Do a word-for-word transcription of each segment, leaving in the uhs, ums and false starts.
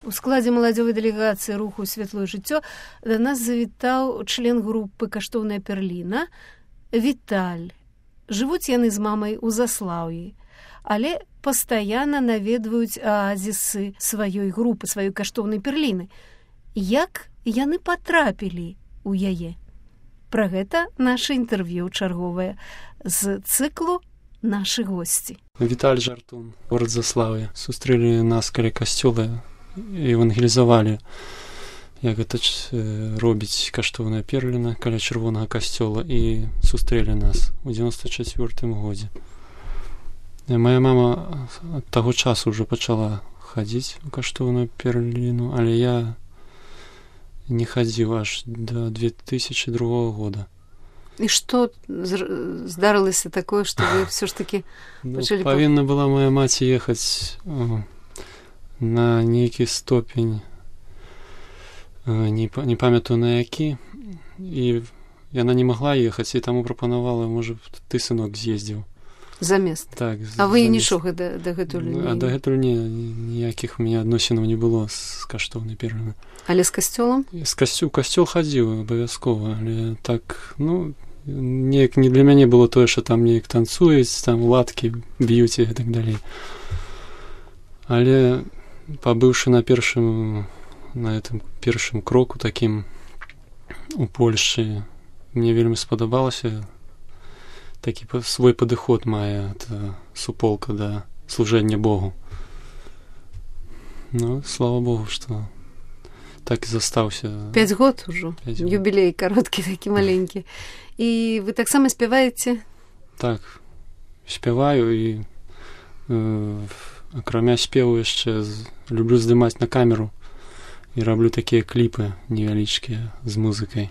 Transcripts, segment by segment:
У складзе маладзёвай дэлегацыі руху «Святлое жыццё» да нас завітаў член групы «Каштоўная перліна» Віталь. Жывуць яны з мамай у Заслаўі, але пастаянна наведваюць аазісы сваёй групы, сваёй каштоўнай перліны. Як яны патрапілі ў яе? Пра гэта наша інтэрв'ю чарговае з цыклу «Нашы госці». Віталь Жартун, горад Заслаўе. Сустрэлі нас каля касцёла, евангелізавалі, як гэта робіць каштоўная перліна каля чырвонага касцёла, і сустрэлі нас у дзевяносто чацвёртым годзе. Мая мама ад таго часу ўжо пачала хадзіць у каштоўную перліну, але я не хадзіў аж да две тысячы другога года. І што здарылася такое, што вы ўсё ж такі пачалі... Ну, павінна была моя маці ехаць на нейкі ступень, не, не памятаю на які, і яна не магла ехаць, і таму прапанавала, можа, ты, сынок, з'ездзіў. Замест? Так. А вы нічога дагэтуль не... А дагэтуль не, ніякіх у мяне адносінаў не было з каштоўнай перліны. Але з касцёлам? З касцёл, касцёл хадзіў абавязкова, але так, ну, неяк не для мяне было тое, што там неяк танцуюць, там ладкі б'юць і так далей. Але пабыўшы на першым, на этом першым кроку такім у Польшчы, мне вельмі спадабалася, такі свой падыход мае суполка да служэння Богу. Ну, слава Богу, што так і застаўся. Пяць год ужо, юбілей кароткі, такі маленькі. І вы таксама спяваеце? Так, спяваю, і э, акрамя спеву яшчэ люблю здымаць на камеру і раблю такія кліпы невялічкія з музыкай.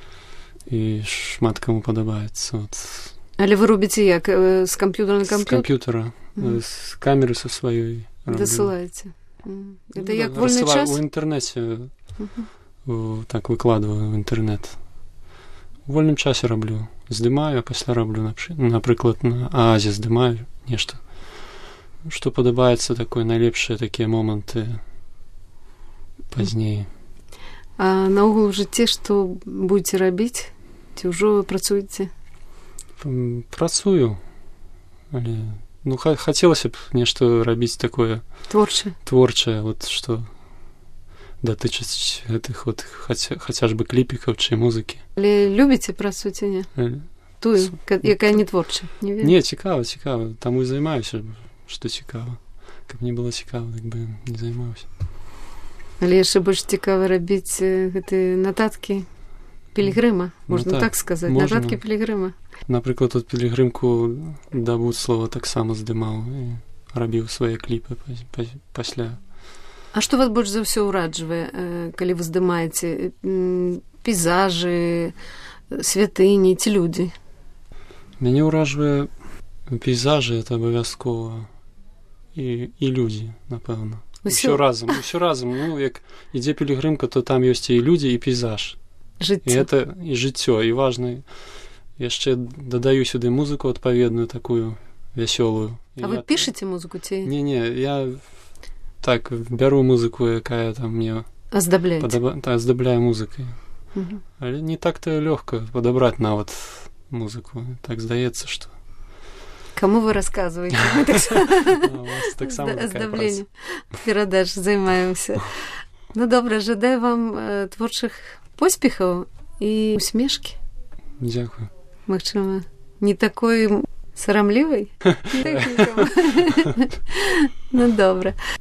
І шмат каму падабаецца. Вот. Але вы робіце як? З камп'ютара на камп'ютар? З камп'ютара, mm. з камеры са сваёй. Дасылаеце? Mm. Это ну, як вольны час? У інтэрнэце, uh-huh. так выкладваю в інтэрнэт. У вольным часе раблю. Здымаю, а пасля раблю, напрыклад, на Аазе здымаю нешта. Што падабаецца, такое найлепшыя такія моманты пазней. А наогул у жыцці што будзеце рабіць? Ці ўжо вы працуеце? Працую. Але, ну, х- хацелася б нешта рабіць такое... Творчае. Творчае, вот што датычыць гэтых вот хаця, хаця ж бы кліпікаў чи музыкі. Але любіце працу ці не? Тую, якая не творчая? Не, не, цікава, цікава. Таму і займаюся, што цікава. Каб не было цікава, так бы не займаўся. Але яшчэ больш цікава рабіць гэтыя нататкі пілігрыма, можна ну, так, так сказаць, можна. Нататкі пілігрыма. Напрыклад, от пілігрымку да Буцлава таксама здымаў і рабіў свае кліпы пасля. А што вас больш за ўсё ўраджвае, калі вы здымаеце? Пейзажы, святыні ці людзі? Мяне ўражвае пейзажы, это абавязкова, і, і людзі, напэўна. Усё разам, усё разам. Ну, як ідзе пілігрымка, то там ёсць і людзі, і пейзаж. Жыццё. І гэта і жыццё, і важна. Яшчэ дадаю сюды музыку адпаведную, такую вясёлую. А вы пішаце музыку ці? Не-не, я так бяру музыку, якая там мне аздабляеце. Падаба... Так, аздабляю музыкай. Угу. Але не так-то лёгка падабраць нават музыку. Так здаецца, што... Каму вы расказваеце? Аздабленне. Перадаж займаемся. Ну, добра, жадаю вам творчых поспехаў і усмешкі. Дзякую. Магчыма, не такой сарамлівай? Ну, добра.